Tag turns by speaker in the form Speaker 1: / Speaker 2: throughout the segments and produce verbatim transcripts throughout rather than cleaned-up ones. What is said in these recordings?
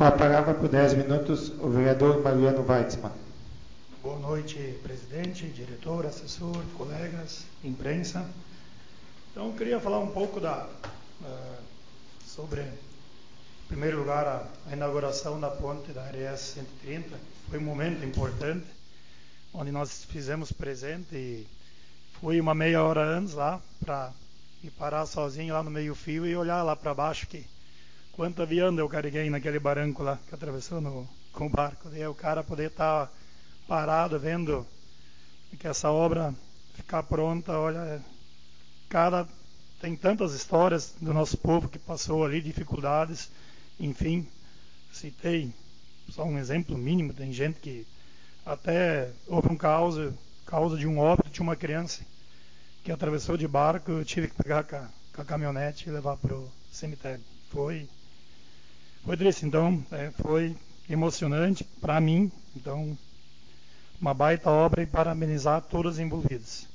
Speaker 1: Com a palavra por dez minutos, o vereador Mariano Weitzmann.
Speaker 2: Boa noite, presidente, diretor, assessor, colegas, imprensa. Então, eu queria falar um pouco da, uh, sobre, em primeiro lugar, a, a inauguração da ponte da R S cento e trinta. Foi um momento importante, onde nós fizemos presente e fui uma meia hora antes lá, para ir parar sozinho lá no meio-fio e olhar lá para baixo, que quanta vianda eu carreguei naquele barranco lá, que atravessou no, com o barco. Daí o cara poder estar tá parado, vendo que essa obra ficar pronta, olha, cada, tem tantas histórias do nosso povo que passou ali, dificuldades, enfim, citei só um exemplo mínimo, tem gente que até houve um caso, causa de um óbito, tinha uma criança que atravessou de barco, eu tive que pegar com a, com a caminhonete e levar para o cemitério. Foi, foi triste, então, é, foi emocionante para mim, então, uma baita obra e parabenizar todos os envolvidos.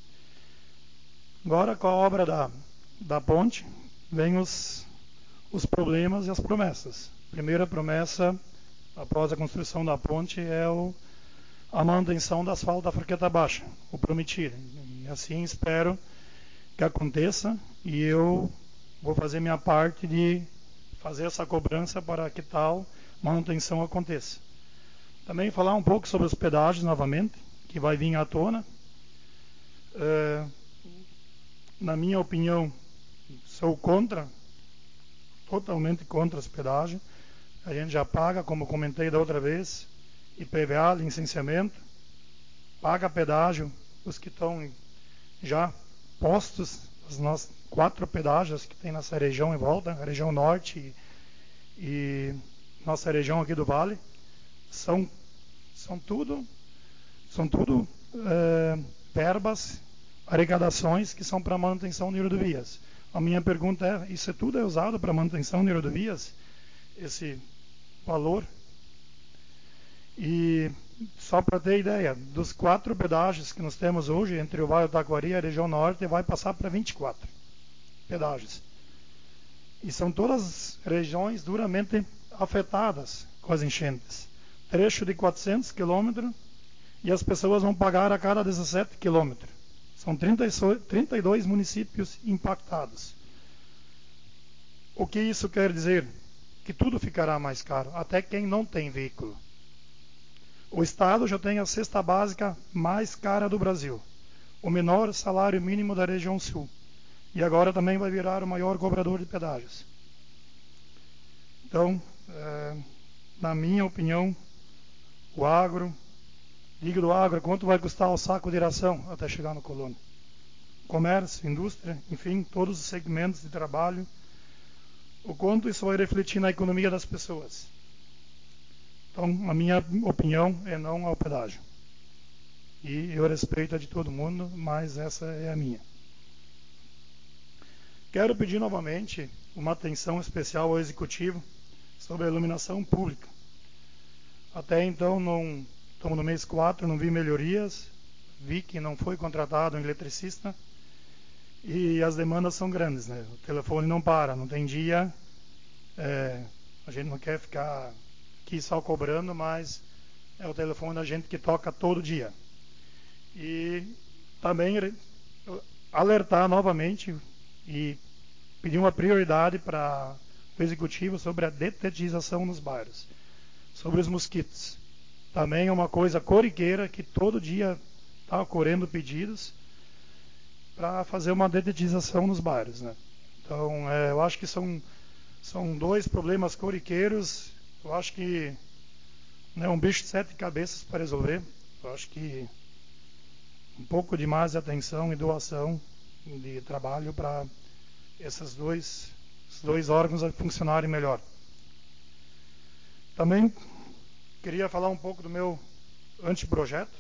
Speaker 2: Agora, com a obra da, da ponte, vem os, os problemas e as promessas. Primeira promessa, após a construção da ponte, é o, a manutenção do asfalto da Forqueta Baixa, o prometido. E assim espero que aconteça e eu vou fazer minha parte de fazer essa cobrança para que tal manutenção aconteça. Também falar um pouco sobre os pedágios novamente, que vai vir à tona. É, na minha opinião, sou contra, totalmente contra os pedágios. A gente já paga, como comentei da outra vez, I P V A, licenciamento, paga pedágio, os que estão já postos, os nossos quatro pedágios que tem nessa região em volta, a região norte e, e nossa região aqui do Vale, são, são tudo, são tudo é, verbas, arrecadações que são para manutenção de rodovias. A minha pergunta é, isso tudo é usado para manutenção de rodovias? Esse valor? E só para ter ideia, dos quatro pedágios que nós temos hoje, entre o Vale do Taquari e a região norte, vai passar para vinte e quatro pedágios. E são todas regiões duramente afetadas com as enchentes. Trecho de quatrocentos quilômetros e as pessoas vão pagar a cada dezessete quilômetros. São trinta e dois municípios impactados. O que isso quer dizer? Que tudo ficará mais caro, até quem não tem veículo. O Estado já tem a cesta básica mais cara do Brasil, o menor salário mínimo da região sul, e agora também vai virar o maior cobrador de pedágios. Então, é, na minha opinião, o agro, digo do agro, quanto vai custar o saco de ração até chegar no colono? Comércio, indústria, enfim, todos os segmentos de trabalho, o quanto isso vai refletir na economia das pessoas. Então, a minha opinião é não ao pedágio. E eu respeito a de todo mundo, mas essa é a minha. Quero pedir novamente uma atenção especial ao Executivo sobre a iluminação pública. Até então, não, estamos no mês quatro, não vi melhorias, vi que não foi contratado um eletricista e as demandas são grandes, né? O telefone não para, não tem dia, é, a gente não quer ficar aqui só cobrando, mas é o telefone da gente que toca todo dia. E também alertar novamente e pedir uma prioridade para o Executivo sobre a detetização nos bairros, sobre os mosquitos. Também é uma coisa corriqueira que todo dia está ocorrendo pedidos para fazer uma detetização nos bairros, né? Então, é, eu acho que são, são dois problemas corriqueiros. Eu acho que não é um bicho de sete cabeças para resolver. Eu acho que um pouco de mais atenção e doação de trabalho para esses dois, esses dois órgãos funcionarem melhor. Também queria falar um pouco do meu anteprojeto.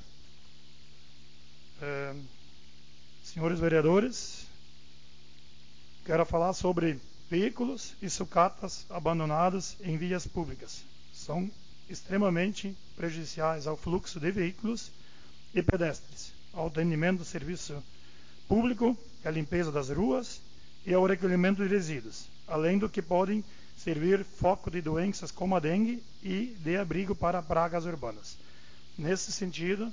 Speaker 2: É, senhores vereadores, quero falar sobre veículos e sucatas abandonados em vias públicas. São extremamente prejudiciais ao fluxo de veículos e pedestres, ao atendimento do serviço público, à limpeza das ruas e ao recolhimento de resíduos, além do que podem servir foco de doenças como a dengue e de abrigo para pragas urbanas. Nesse sentido,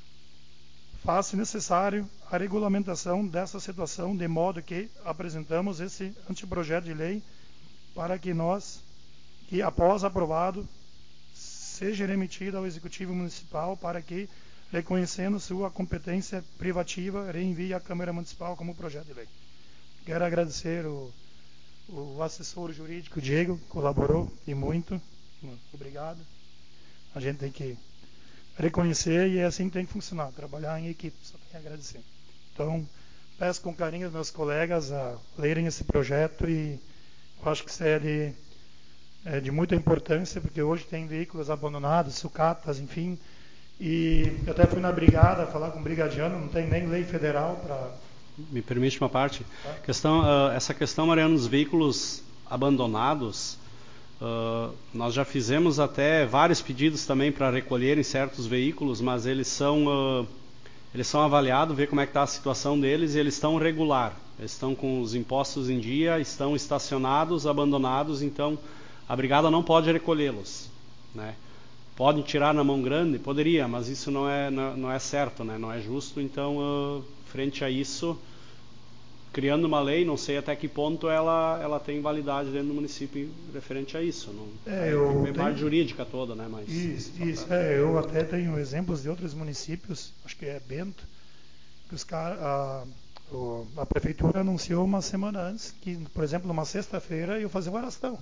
Speaker 2: faz-se necessário a regulamentação dessa situação, de modo que apresentamos esse anteprojeto de lei para que nós, que após aprovado, seja remetido ao Executivo Municipal para que, reconhecendo sua competência privativa, reenvie à Câmara Municipal como projeto de lei. Quero agradecer o, o assessor jurídico Diego, que colaborou e muito. Obrigado. A gente tem que reconhecer e é assim que tem que funcionar, trabalhar em equipe, só tenho que agradecer. Então, peço com carinho aos meus colegas a lerem esse projeto e eu acho que isso é de, é de muita importância, porque hoje tem veículos abandonados, sucatas, enfim, e eu até fui na brigada falar com o brigadiano, não tem nem lei federal para...
Speaker 3: Me permite uma parte? Tá. Questão, uh, essa questão, Mariano, dos veículos abandonados, uh, nós já fizemos até vários pedidos também para recolherem certos veículos, mas eles são, uh, eles são avaliados, ver como é que está a situação deles, e eles estão regular, eles estão com os impostos em dia, estão estacionados, abandonados, então a brigada não pode recolhê-los, né? Podem tirar na mão grande? Poderia, mas isso não é, não, não é certo, né? Não é justo. Então, uh, frente a isso, criando uma lei, não sei até que ponto ela, ela tem validade dentro do município referente a isso. Não,
Speaker 2: é, eu
Speaker 3: é parte jurídica toda, né? Mas,
Speaker 2: isso, isso é, eu até tenho exemplos de outros municípios, acho que é Bento, que os car, a, a prefeitura anunciou uma semana antes que, por exemplo, numa sexta-feira, eu fazer uma arastão.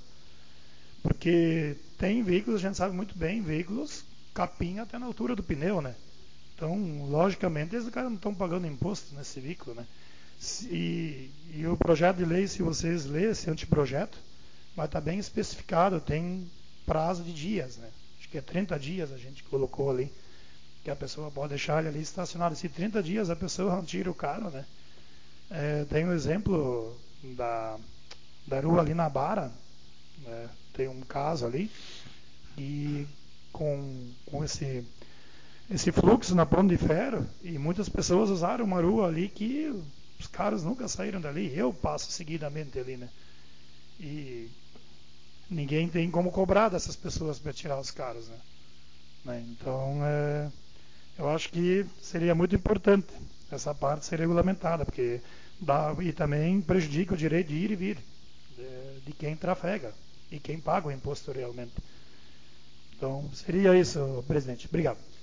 Speaker 2: Porque tem veículos, a gente sabe muito bem, veículos capim até na altura do pneu, né? Então, logicamente, esses caras não estão pagando imposto nesse veículo, né? E, e o projeto de lei, se vocês lerem esse anteprojeto, vai estar bem especificado, tem prazo de dias, né? Acho que é trinta dias a gente colocou ali, que a pessoa pode deixar ele ali estacionado. Se trinta dias a pessoa não tira o carro, né? É, tem um exemplo da, da rua ali na Bara, né? Tem um caso ali, e com, com esse, esse fluxo na Ponte de Ferro, e muitas pessoas usaram uma rua ali que os carros nunca saíram dali. Eu passo seguidamente ali, né? E ninguém tem como cobrar dessas pessoas para tirar os carros, né? né? Então, é, eu acho que seria muito importante essa parte ser regulamentada, porque dá, e também prejudica o direito de ir e vir de, de quem trafega e quem paga o imposto realmente. Então, seria isso, presidente. Obrigado.